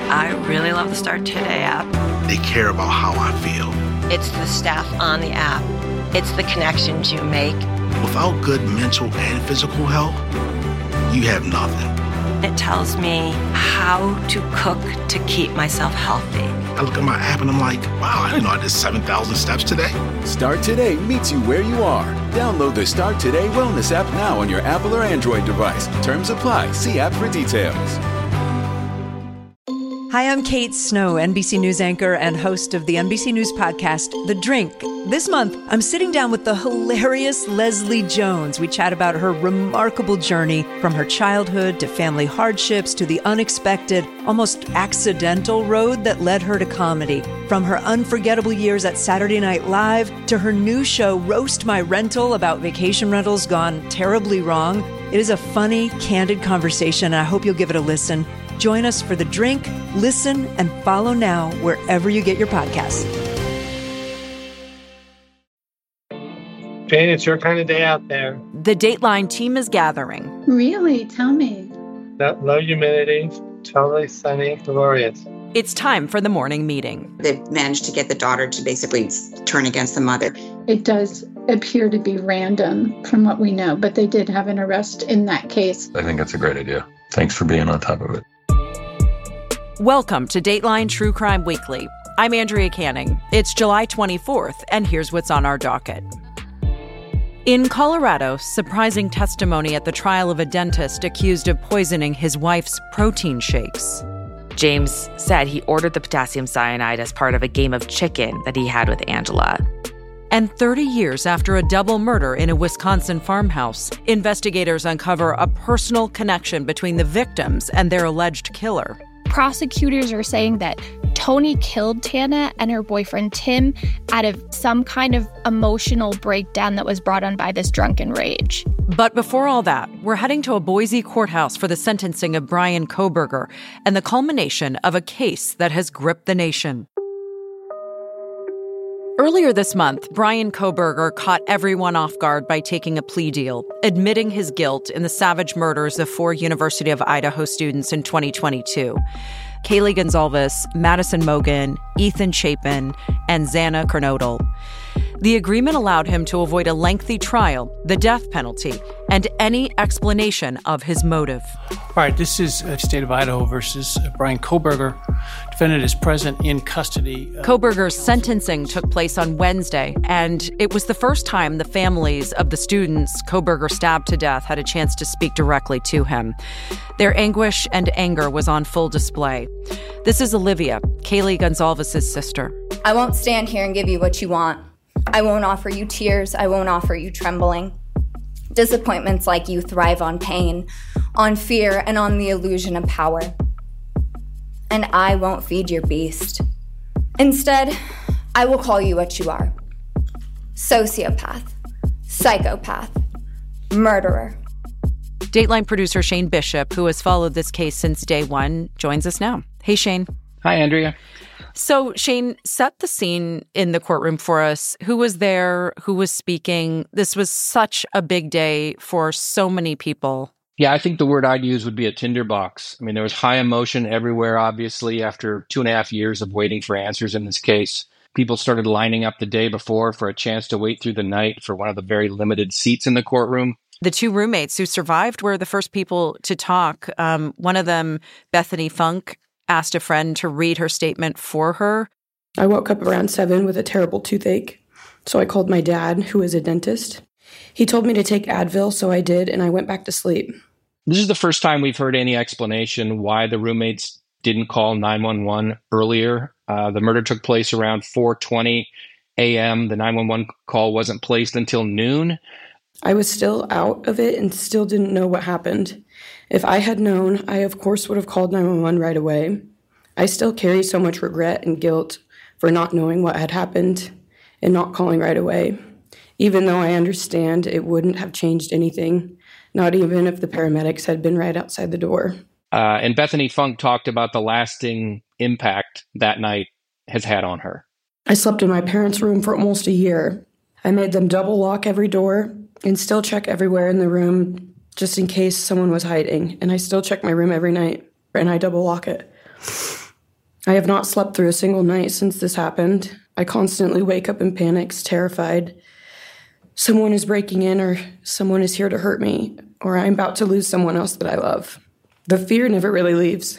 I really love the Start Today app. They care about how I feel. It's the staff on the app. It's the connections you make. Without good mental and physical health, you have nothing. It tells me how to cook to keep myself healthy. I look at my app and I'm like, wow, I didn't know I did 7,000 steps today. Start Today meets you where you are. Download the Start Today Wellness app now on your Apple or Android device. Terms apply. See app for details. Hi, I'm Kate Snow, NBC News anchor and host of the NBC News podcast, The Drink. This month, I'm sitting down with the hilarious Leslie Jones. We chat about her remarkable journey from her childhood to family hardships to the unexpected, almost accidental road that led her to comedy. From her unforgettable years at Saturday Night Live to her new show, Roast My Rental, about vacation rentals gone terribly wrong. It is a funny, candid conversation, and I hope you'll give it a listen. Join us for The Drink. Listen and follow now wherever you get your podcasts. Jane, it's your kind of day out there. The Dateline team is gathering. Really? Tell me. That low humidity, totally sunny, glorious. It's time for the morning meeting. They've managed to get the daughter to basically turn against the mother. It does appear to be random from what we know, but they did have an arrest in that case. I think that's a great idea. Thanks for being on top of it. Welcome to Dateline True Crime Weekly. I'm Andrea Canning. It's July 24th, and here's what's on our docket. In Colorado, surprising testimony at the trial of a dentist accused of poisoning his wife's protein shakes. James said he ordered the potassium cyanide as part of a game of chicken that he had with Angela. And 30 years after a double murder in a Wisconsin farmhouse, investigators uncover a personal connection between the victims and their alleged killer. Prosecutors are saying that Tony killed Tana and her boyfriend Tim out of some kind of emotional breakdown that was brought on by this drunken rage. But before all that, we're heading to a Boise courthouse for the sentencing of Bryan Kohberger and the culmination of a case that has gripped the nation. Earlier this month, Bryan Kohberger caught everyone off guard by taking a plea deal, admitting his guilt in the savage murders of 4 University of Idaho students in 2022. Kaylee Goncalves, Madison Mogen, Ethan Chapin, and Xana Kernodle. The agreement allowed him to avoid a lengthy trial, the death penalty, and any explanation of his motive. All right, this is State of Idaho versus Bryan Kohberger. Defendant is present in custody. Kohberger's sentencing took place on Wednesday, and it was the first time the families of the students Kohberger stabbed to death had a chance to speak directly to him. Their anguish and anger was on full display. This is Olivia, Kaylee Goncalves' sister. I won't stand here and give you what you want. I won't offer you tears. I won't offer you trembling. Disappointments like you thrive on pain, on fear, and on the illusion of power. And I won't feed your beast. Instead, I will call you what you are. Sociopath, psychopath, murderer. Dateline producer Shane Bishop, who has followed this case since day one, joins us now. Hey, Shane. Hi, Andrea. So, Shane, set the scene in the courtroom for us. Who was there? Who was speaking? This was such a big day for so many people. Yeah, I think the word I'd use would be a tinderbox. I mean, there was high emotion everywhere, obviously, after 2.5 years of waiting for answers in this case. People started lining up the day before for a chance to wait through the night for one of the very limited seats in the courtroom. The 2 roommates who survived were the first people to talk. One of them, Bethany Funk, asked a friend to read her statement for her. I woke up around 7 with a terrible toothache, so I called my dad, who is a dentist. He told me to take Advil, so I did, and I went back to sleep. This is the first time we've heard any explanation why the roommates didn't call 911 earlier. The murder took place around 4:20 a.m. The 911 call wasn't placed until noon. I was still out of it and still didn't know what happened. If I had known, I of course would have called 911 right away. I still carry so much regret and guilt for not knowing what had happened and not calling right away, even though I understand it wouldn't have changed anything, not even if the paramedics had been right outside the door. And Bethany Funk talked about the lasting impact that night has had on her. I slept in my parents' room for almost a year. I made them double lock every door and still check everywhere in the room just in case someone was hiding. And I still check my room every night and I double lock it. I have not slept through a single night since this happened. I constantly wake up in panics, terrified. Someone is breaking in, or someone is here to hurt me, or I'm about to lose someone else that I love. The fear never really leaves.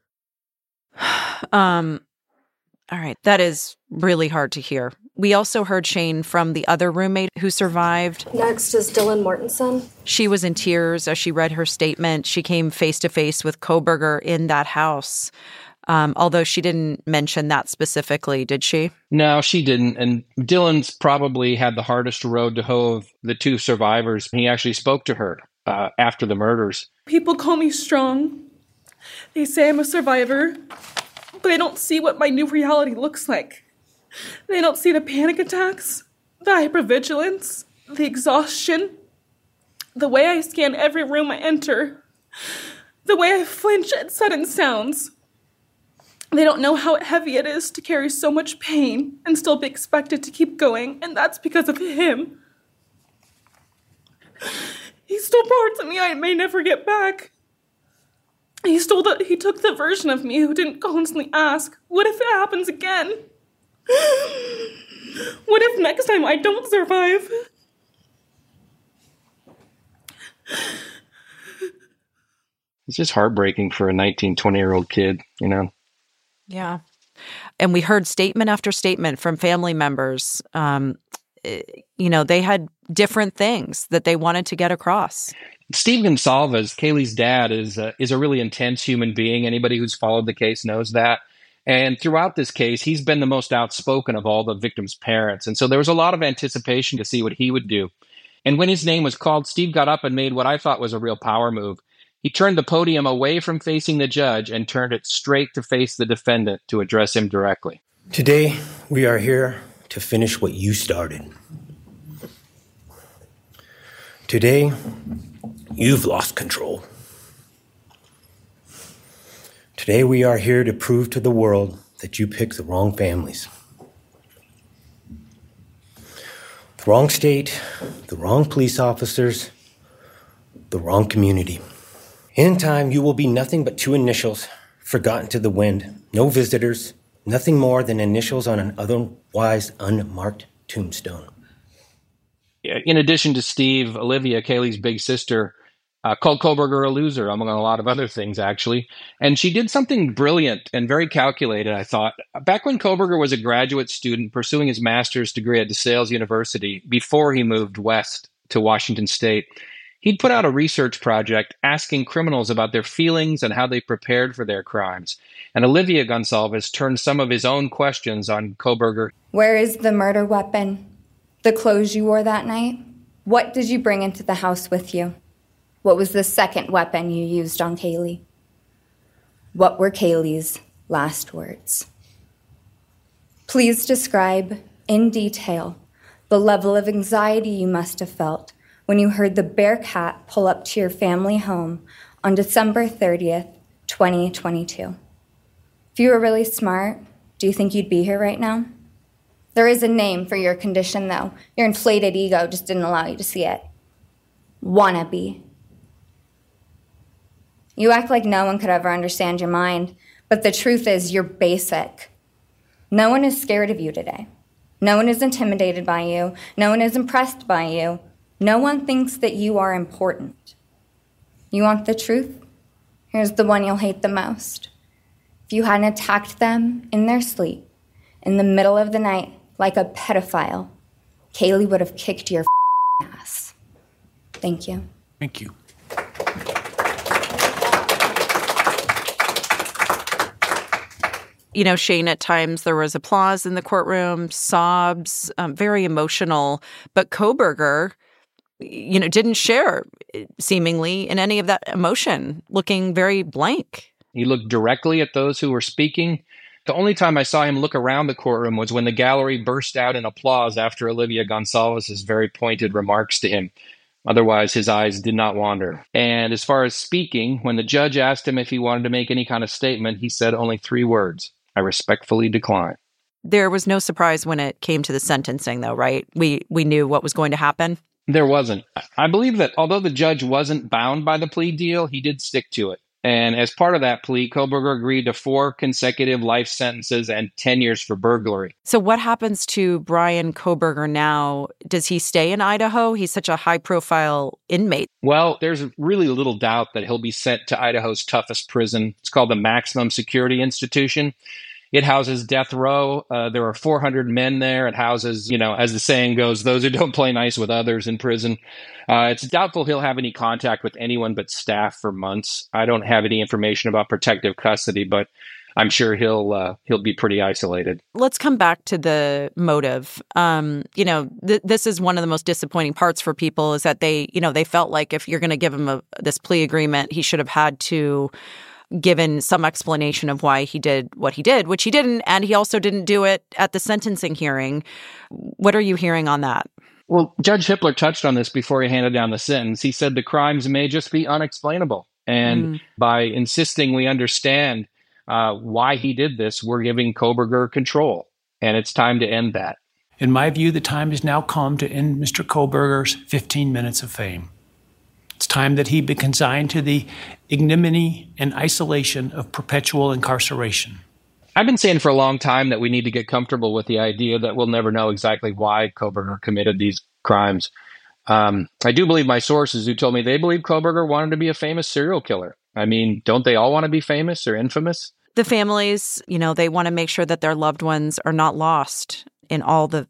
All right. That is really hard to hear. We also heard Shane from the other roommate who survived. Next is Dylan Mortensen. She was in tears as she read her statement. She came face to face with Kohberger in that house. Although she didn't mention that specifically, did she? No, she didn't. And Dylan's probably had the hardest road to hoe of the two survivors. He actually spoke to her after the murders. People call me strong. They say I'm a survivor, but they don't see what my new reality looks like. They don't see the panic attacks, the hypervigilance, the exhaustion, the way I scan every room I enter, the way I flinch at sudden sounds. They don't know how heavy it is to carry so much pain and still be expected to keep going, and that's because of him. He stole parts of me I may never get back. He took the version of me who didn't constantly ask, what if it happens again? What if next time I don't survive? It's just heartbreaking for a 19, 20-year-old kid, you know? Yeah. And we heard statement after statement from family members. They had different things that they wanted to get across. Steve Gonsalves, Kaylee's dad, is a really intense human being. Anybody who's followed the case knows that. And throughout this case, he's been the most outspoken of all the victims' parents. And so there was a lot of anticipation to see what he would do. And when his name was called, Steve got up and made what I thought was a real power move. He turned the podium away from facing the judge and turned it straight to face the defendant to address him directly. Today, we are here to finish what you started. Today, you've lost control. Today, we are here to prove to the world that you picked the wrong families. The wrong state, the wrong police officers, the wrong community. In time, you will be nothing but two initials forgotten to the wind. No visitors, nothing more than initials on an otherwise unmarked tombstone. In addition to Steve, Olivia, Kaylee's big sister, called Kohberger a loser, among a lot of other things, actually. And she did something brilliant and very calculated, I thought. Back when Kohberger was a graduate student pursuing his master's degree at DeSales University, before he moved west to Washington State, he'd put out a research project asking criminals about their feelings and how they prepared for their crimes. And Olivia Gonsalves turned some of his own questions on Kohberger. Where is the murder weapon? The clothes you wore that night? What did you bring into the house with you? What was the second weapon you used on Kaylee? What were Kaylee's last words? Please describe in detail the level of anxiety you must have felt when you heard the Bearcat pull up to your family home on December 30th, 2022. If you were really smart, do you think you'd be here right now? There is a name for your condition, though. Your inflated ego just didn't allow you to see it. Wannabe. You act like no one could ever understand your mind, but the truth is you're basic. No one is scared of you today. No one is intimidated by you. No one is impressed by you. No one thinks that you are important. You want the truth? Here's the one you'll hate the most. If you hadn't attacked them in their sleep, in the middle of the night, like a pedophile, Kaylee would have kicked your ass. Thank you. Thank you. You know, Shane, at times there was applause in the courtroom, sobs, very emotional. But Kohberger, didn't share seemingly in any of that emotion, looking very blank. He looked directly at those who were speaking. The only time I saw him look around the courtroom was when the gallery burst out in applause after Olivia Gonsalves' very pointed remarks to him. Otherwise, his eyes did not wander. And as far as speaking, when the judge asked him if he wanted to make any kind of statement, he said only 3 words: I respectfully decline. There was no surprise when it came to the sentencing, though, right? We knew what was going to happen. There wasn't. I believe that although the judge wasn't bound by the plea deal, he did stick to it. And as part of that plea, Kohberger agreed to 4 consecutive life sentences and 10 years for burglary. So what happens to Bryan Kohberger now? Does he stay in Idaho? He's such a high-profile inmate. Well, there's really little doubt that he'll be sent to Idaho's toughest prison. It's called the Maximum Security Institution. It houses death row. There are 400 men there. It houses, as the saying goes, those who don't play nice with others in prison. It's doubtful he'll have any contact with anyone but staff for months. I don't have any information about protective custody, but I'm sure he'll be pretty isolated. Let's come back to the motive. This is one of the most disappointing parts for people is that they felt like if you're going to give him this plea agreement, he should have had to given some explanation of why he did what he did, which he didn't, and he also didn't do it at the sentencing hearing. What are you hearing on that? Well, Judge Hippler touched on this before he handed down the sentence. He said the crimes may just be unexplainable. And by insisting we understand why he did this, we're giving Kohberger control. And it's time to end that. In my view, the time has now come to end Mr. Kohberger's 15 minutes of fame. It's time that he be consigned to the ignominy and isolation of perpetual incarceration. I've been saying for a long time that we need to get comfortable with the idea that we'll never know exactly why Kohberger committed these crimes. I do believe my sources who told me they believe Kohberger wanted to be a famous serial killer. I mean, don't they all want to be famous or infamous? The families, they want to make sure that their loved ones are not lost in all the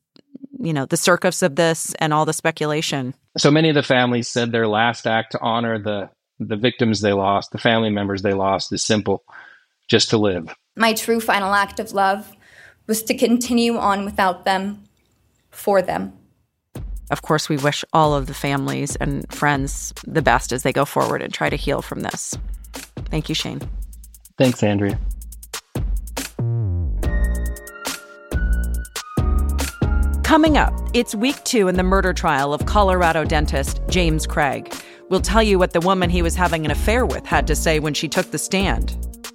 circus of this and all the speculation. So many of the families said their last act to honor the victims they lost, the family members they lost, is simple, just to live. My true final act of love was to continue on without them, for them. Of course, we wish all of the families and friends the best as they go forward and try to heal from this. Thank you, Shane. Thanks, Andrea. Coming up, it's week 2 in the murder trial of Colorado dentist James Craig. We'll tell you what the woman he was having an affair with had to say when she took the stand.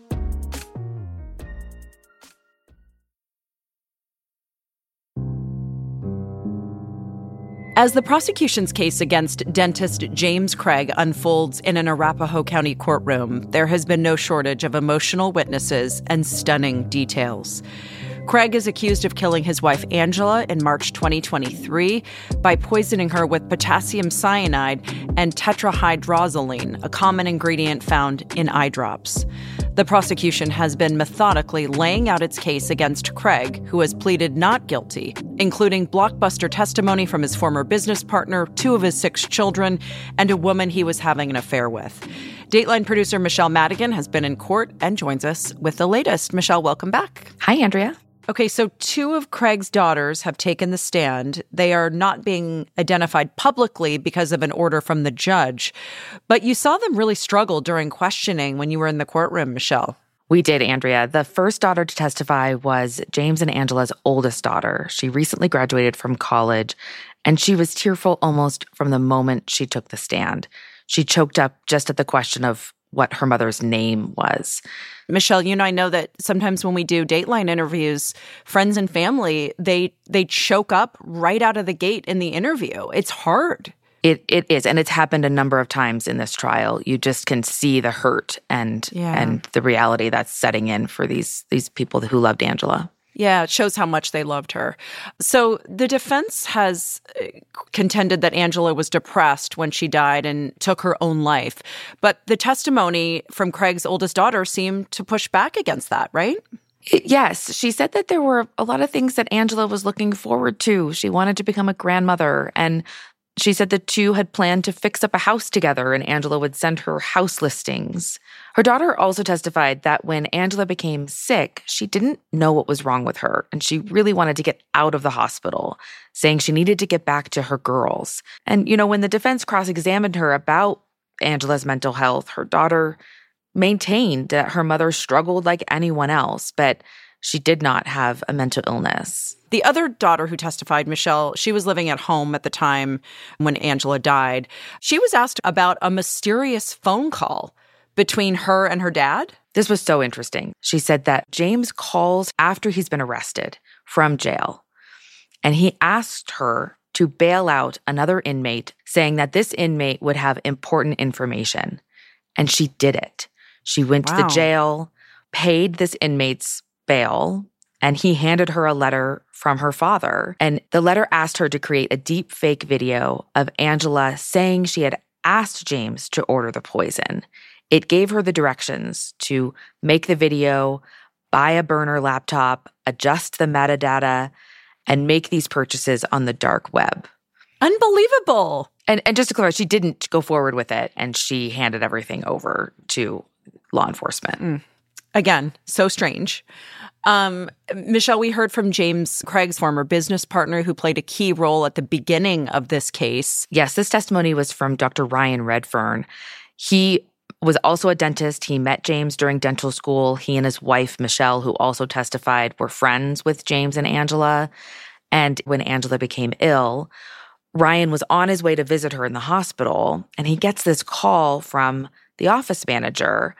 As the prosecution's case against dentist James Craig unfolds in an Arapahoe County courtroom, there has been no shortage of emotional witnesses and stunning details. Craig is accused of killing his wife Angela in March 2023 by poisoning her with potassium cyanide and tetrahydrozoline, a common ingredient found in eye drops. The prosecution has been methodically laying out its case against Craig, who has pleaded not guilty, including blockbuster testimony from his former business partner, 2 of his 6 children, and a woman he was having an affair with. Dateline producer Michelle Madigan has been in court and joins us with the latest. Michelle, welcome back. Hi, Andrea. Okay, so 2 of Craig's daughters have taken the stand. They are not being identified publicly because of an order from the judge. But you saw them really struggle during questioning when you were in the courtroom, Michelle. We did, Andrea. The first daughter to testify was James and Angela's oldest daughter. She recently graduated from college, and she was tearful almost from the moment she took the stand. She choked up just at the question of what her mother's name was. Michelle, I know that sometimes when we do Dateline interviews, friends and family, they choke up right out of the gate in the interview. It's hard. It is, and it's happened a number of times in this trial. You just can see the hurt and the reality that's setting in for these people who loved Angela. Yeah, it shows how much they loved her. So the defense has contended that Angela was depressed when she died and took her own life. But the testimony from Craig's oldest daughter seemed to push back against that, right? Yes. She said that there were a lot of things that Angela was looking forward to. She wanted to become a grandmother, and she said the 2 had planned to fix up a house together and Angela would send her house listings. Her daughter also testified that when Angela became sick, she didn't know what was wrong with her and she really wanted to get out of the hospital, saying she needed to get back to her girls. And, when the defense cross-examined her about Angela's mental health, her daughter maintained that her mother struggled like anyone else, but she did not have a mental illness. The other daughter who testified, Michelle, she was living at home at the time when Angela died. She was asked about a mysterious phone call between her and her dad. This was so interesting. She said that James calls after he's been arrested from jail, and he asked her to bail out another inmate, saying that this inmate would have important information. And she did it. She went to the jail, paid this inmate's bail, and he handed her a letter from her father. And the letter asked her to create a deep fake video of Angela saying she had asked James to order the poison. It gave her the directions to make the video, buy a burner laptop, adjust the metadata, and make these purchases on the dark web. Unbelievable. And just to clarify, she didn't go forward with it, and she handed everything over to law enforcement. Again, so strange. Michelle, we heard from James Craig's former business partner who played a key role at the beginning of this case. Yes, this testimony was from Dr. Ryan Redfern. He was also a dentist. He met James during dental school. He and his wife, Michelle, who also testified, were friends with James and Angela. And when Angela became ill, Ryan was on his way to visit her in the hospital, and he gets this call from the office manager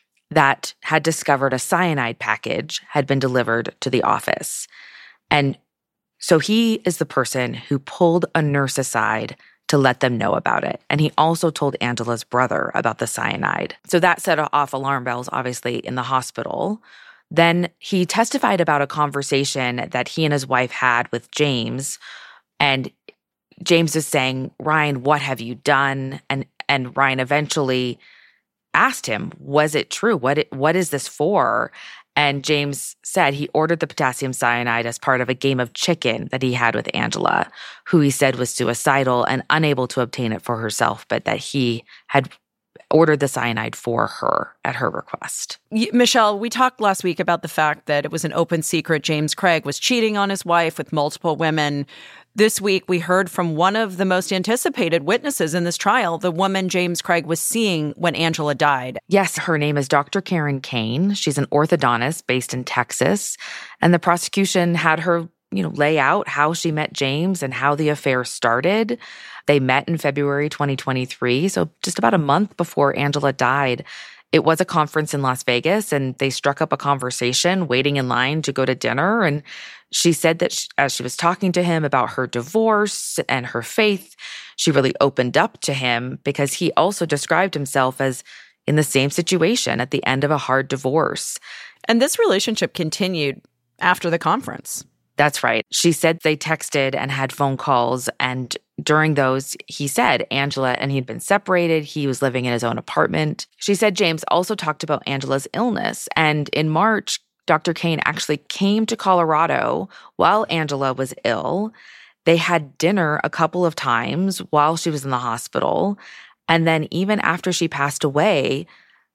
that had discovered a cyanide package had been delivered to the office. And so he is the person who pulled a nurse aside to let them know about it. And he also told Angela's brother about the cyanide. So that set off alarm bells, obviously, in the hospital. Then he testified about a conversation that he and his wife had with James. And James is saying, Ryan, what have you done? And Ryan eventually asked him, was it true? What is this for? And James said he ordered the potassium cyanide as part of a game of chicken that he had with Angela, who he said was suicidal and unable to obtain it for herself, but that he had ordered the cyanide for her at her request. Michelle, we talked last week about the fact that it was an open secret James Craig was cheating on his wife with multiple women. This week, we heard from one of the most anticipated witnesses in this trial, the woman James Craig was seeing when Angela died. Yes, her name is Dr. Karen Kane. She's an orthodontist based in Texas. And the prosecution had her, lay out how she met James and how the affair started. They met in February 2023, so just about a month before Angela died. It was a conference in Las Vegas, and they struck up a conversation waiting in line to go to dinner. And she said that as she was talking to him about her divorce and her faith, she really opened up to him because he also described himself as in the same situation at the end of a hard divorce. And this relationship continued after the conference. That's right. She said they texted and had phone calls, and during those, he said Angela and he'd been separated. He was living in his own apartment. She said James also talked about Angela's illness, and in March, Dr. Kane actually came to Colorado while Angela was ill. They had dinner a couple of times while she was in the hospital, and then even after she passed away,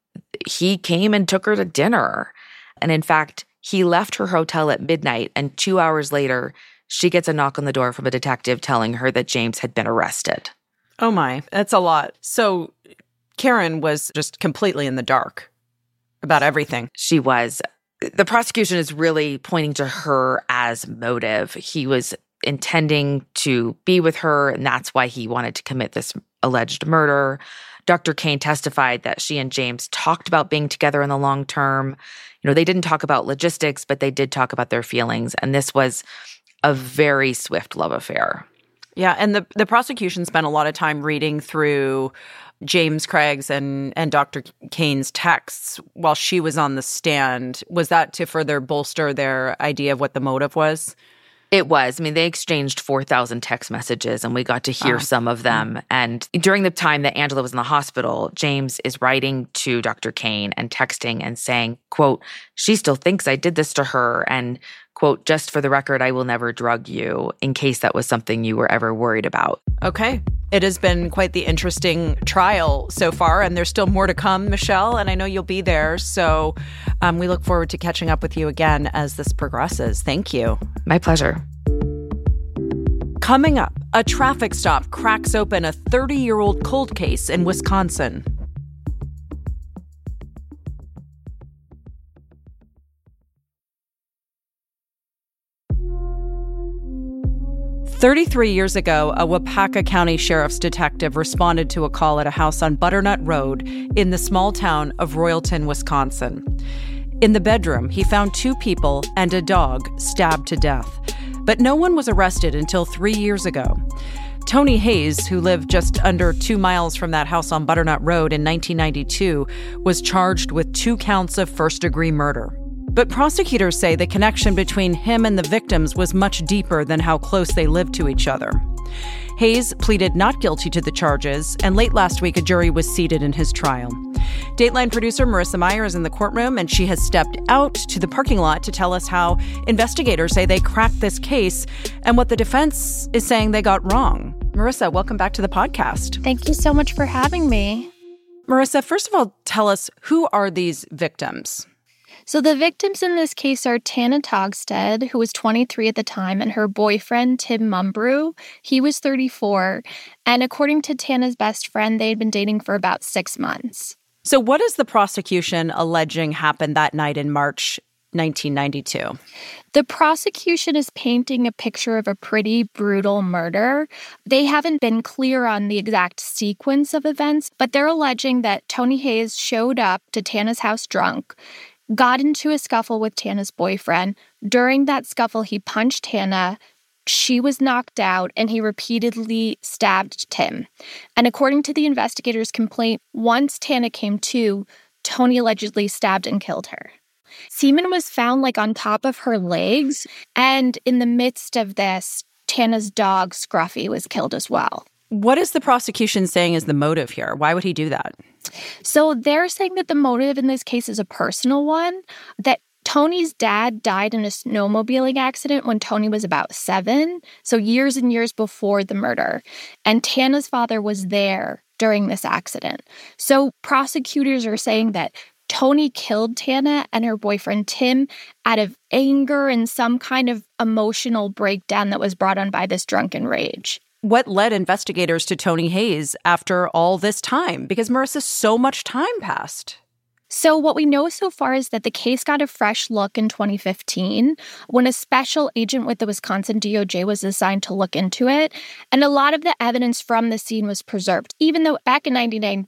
he came and took her to dinner. And in fact, he left her hotel at midnight, and 2 hours later, she gets a knock on the door from a detective telling her that James had been arrested. Oh my, that's a lot. So Karen was just completely in the dark about everything. She was. The prosecution is really pointing to her as motive. He was intending to be with her, and that's why he wanted to commit this alleged murder. Dr. Kane testified that she and James talked about being together in the long term. They didn't talk about logistics, but they did talk about their feelings. And this was a very swift love affair. Yeah, and the prosecution spent a lot of time reading through James Craig's and Dr. Kane's texts while she was on the stand. Was that to further bolster their idea of what the motive was? It was. I mean, they exchanged 4,000 text messages, and we got to hear some of them. And during the time that Angela was in the hospital, James is writing to Dr. Kane and texting and saying, quote, she still thinks I did this to her, and, quote, just for the record, I will never drug you, in case that was something you were ever worried about. Okay. It has been quite the interesting trial so far, and there's still more to come, Michelle, and I know you'll be there. So we look forward to catching up with you again as this progresses. Thank you. My pleasure. Coming up, a traffic stop cracks open a 30-year-old cold case in Wisconsin. 33 years ago, a Wapaka County Sheriff's detective responded to a call at a house on Butternut Road in the small town of Royalton, Wisconsin. In the bedroom, he found 2 people and a dog stabbed to death. But no one was arrested until 3 years ago. Tony Hayes, who lived just under 2 miles from that house on Butternut Road in 1992, was charged with 2 counts of first-degree murder. But prosecutors say the connection between him and the victims was much deeper than how close they lived to each other. Hayes pleaded not guilty to the charges, and late last week, a jury was seated in his trial. Dateline producer Marissa Meyer is in the courtroom, and she has stepped out to the parking lot to tell us how investigators say they cracked this case and what the defense is saying they got wrong. Marissa, welcome back to the podcast. Thank you so much for having me. Marissa, first of all, tell us, who are these victims? So the victims in this case are Tana Togstead, who was 23 at the time, and her boyfriend, Tim Mumbrew. He was 34. And according to Tana's best friend, they had been dating for about 6 months. So what is the prosecution alleging happened that night in March 1992? The prosecution is painting a picture of a pretty brutal murder. They haven't been clear on the exact sequence of events, but they're alleging that Tony Hayes showed up to Tana's house drunk, got into a scuffle with Tana's boyfriend. During that scuffle, he punched Tana. She was knocked out, and he repeatedly stabbed Tim. And according to the investigator's complaint, once Tana came to, Tony allegedly stabbed and killed her. Semen was found on top of her legs, and in the midst of this, Tana's dog, Scruffy, was killed as well. What is the prosecution saying is the motive here? Why would he do that? So they're saying that the motive in this case is a personal one, that Tony's dad died in a snowmobiling accident when Tony was about 7, so years and years before the murder. And Tana's father was there during this accident. So prosecutors are saying that Tony killed Tana and her boyfriend Tim out of anger and some kind of emotional breakdown that was brought on by this drunken rage. What led investigators to Tony Hayes after all this time? Because, Marissa, so much time passed. So what we know so far is that the case got a fresh look in 2015 when a special agent with the Wisconsin DOJ was assigned to look into it. And a lot of the evidence from the scene was preserved, even though back in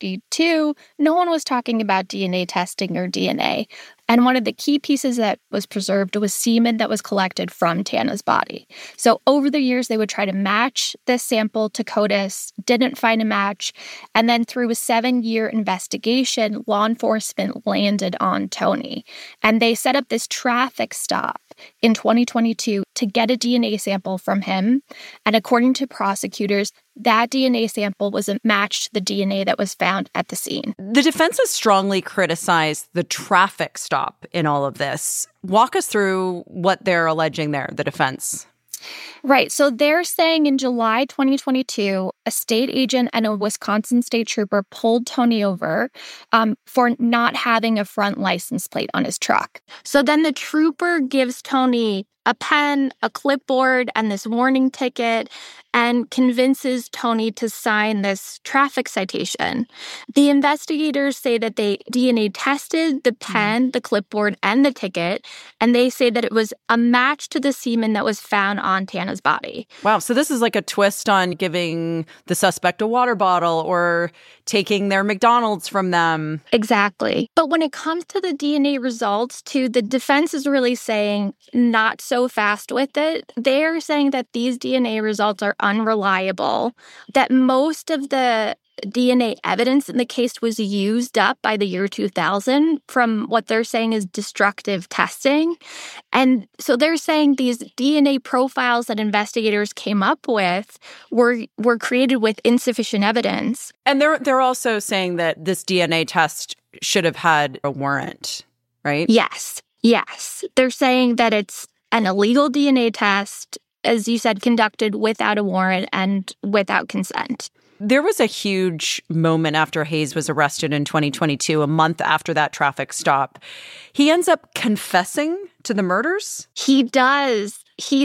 1992, no one was talking about DNA testing or DNA. And one of the key pieces that was preserved was semen that was collected from Tana's body. So over the years, they would try to match this sample to CODIS, didn't find a match. And then through a 7-year investigation, law enforcement landed on Tony. And they set up this traffic stop in 2022 to get a DNA sample from him. And according to prosecutors, that DNA sample was a match to the DNA that was found at the scene. The defense has strongly criticized the traffic stop in all of this. Walk us through what they're alleging there, the defense. Right. So they're saying in July 2022, a state agent and a Wisconsin state trooper pulled Tony over for not having a front license plate on his truck. So then the trooper gives Tony a pen, a clipboard, and this warning ticket, and convinces Tony to sign this traffic citation. The investigators say that they DNA tested the pen, the clipboard, and the ticket, and they say that it was a match to the semen that was found on Tana's body. Wow, so this is like a twist on giving the suspect a water bottle or taking their McDonald's from them. Exactly. But when it comes to the DNA results, too, the defense is really saying not so fast with it. They're saying that these DNA results are unreliable, that most of the DNA evidence in the case was used up by the year 2000 from what they're saying is destructive testing. And so they're saying these DNA profiles that investigators came up with were created with insufficient evidence. And they're also saying that this DNA test should have had a warrant, right? Yes. They're saying that it's an illegal DNA test, as you said, conducted without a warrant and without consent. There was a huge moment after Hayes was arrested in 2022, a month after that traffic stop. He ends up confessing to the murders? He does. He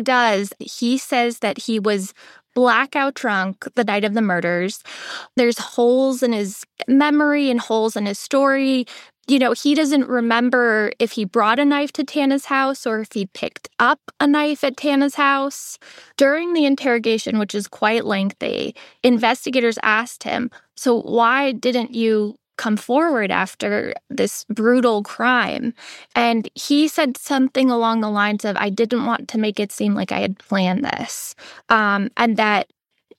says that he was blackout drunk the night of the murders. There's holes in his memory and holes in his story. You know, he doesn't remember if he brought a knife to Tana's house or if he picked up a knife at Tana's house. During the interrogation, which is quite lengthy, investigators asked him, so why didn't you come forward after this brutal crime? And he said something along the lines of, I didn't want to make it seem like I had planned this. And that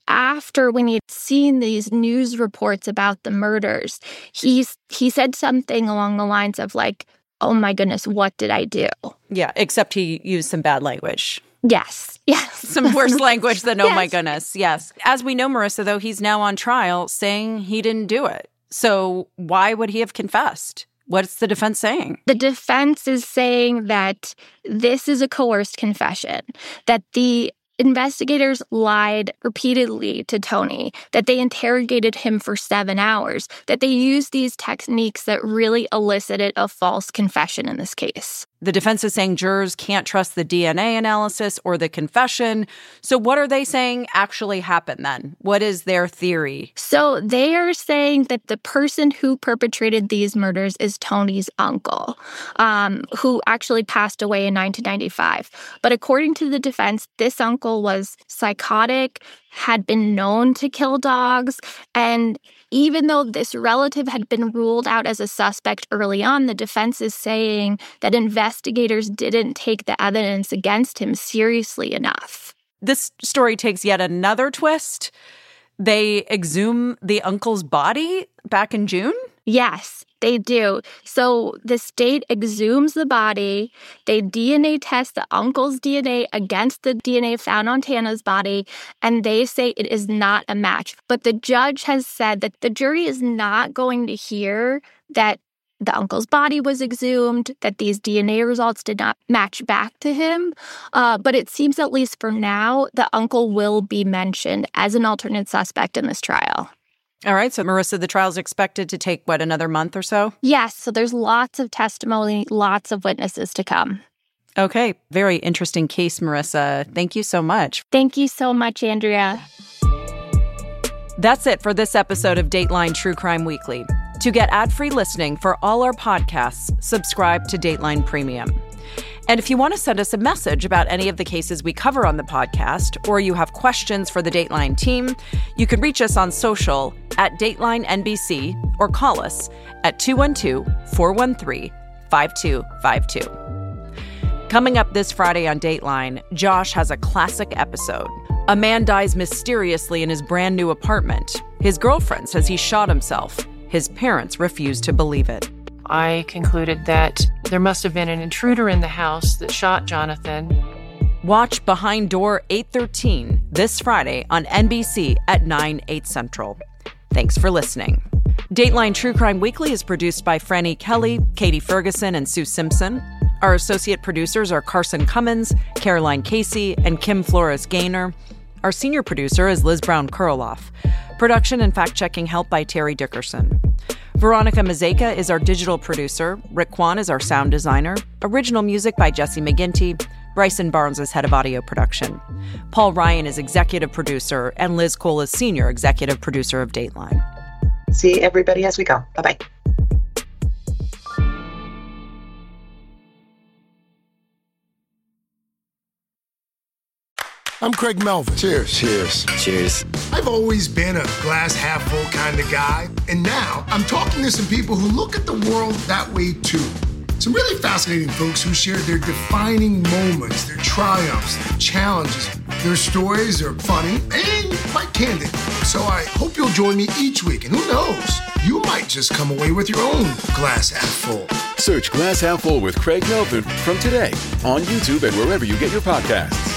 after, when he'd seen these news reports about the murders, he said something along the lines of like, oh my goodness, what did I do? Yeah, except he used some bad language. Yes. Some worse language than oh my goodness. Yes. As we know, Marissa, though, he's now on trial saying he didn't do it. So why would he have confessed? What's the defense saying? The defense is saying that this is a coerced confession, that the investigators lied repeatedly to Tony, that they interrogated him for 7 hours, that they used these techniques that really elicited a false confession in this case. The defense is saying jurors can't trust the DNA analysis or the confession. So what are they saying actually happened then? What is their theory? So they are saying that the person who perpetrated these murders is Tony's uncle, who actually passed away in 1995. But according to the defense, this uncle was psychotic, had been known to kill dogs, and even though this relative had been ruled out as a suspect early on, the defense is saying that investigators didn't take the evidence against him seriously enough. This story takes yet another twist. They exhume the uncle's body back in June? Yes, they do. So the state exhumes the body. They DNA test the uncle's DNA against the DNA found on Tana's body, and they say it is not a match. But the judge has said that the jury is not going to hear that the uncle's body was exhumed, that these DNA results did not match back to him. But it seems, at least for now, the uncle will be mentioned as an alternate suspect in this trial. All right. So, Marissa, the trial's expected to take, another month or so? Yes. So there's lots of testimony, lots of witnesses to come. Okay. Very interesting case, Marissa. Thank you so much. Thank you so much, Andrea. That's it for this episode of Dateline True Crime Weekly. To get ad-free listening for all our podcasts, subscribe to Dateline Premium. And if you want to send us a message about any of the cases we cover on the podcast, or you have questions for the Dateline team, you can reach us on social at Dateline NBC or call us at 212-413-5252. Coming up this Friday on Dateline, Josh has a classic episode. A man dies mysteriously in his brand new apartment. His girlfriend says he shot himself. His parents refuse to believe it. I concluded that there must have been an intruder in the house that shot Jonathan. Watch Behind Door 813 this Friday on NBC at 9, 8 Central. Thanks for listening. Dateline True Crime Weekly is produced by Franny Kelly, Katie Ferguson, and Sue Simpson. Our associate producers are Carson Cummins, Caroline Casey, and Kim Flores-Gaynor. Our senior producer is Liz Brown-Kurloff. Production and fact-checking help by Terry Dickerson. Veronica Mazeka is our digital producer. Rick Kwan is our sound designer. Original music by Jesse McGinty. Bryson Barnes is head of audio production. Paul Ryan is executive producer, and Liz Cole is senior executive producer of Dateline. See everybody as we go. Bye-bye. I'm Craig Melvin. Cheers. Cheers. Cheers. I've always been a glass half full kind of guy, and now I'm talking to some people who look at the world that way too. Some really fascinating folks who share their defining moments, their triumphs, their challenges. Their stories are funny and quite candid. So I hope you'll join me each week, and who knows, you might just come away with your own glass half full. Search Glass Half Full with Craig Melvin from today on YouTube and wherever you get your podcasts.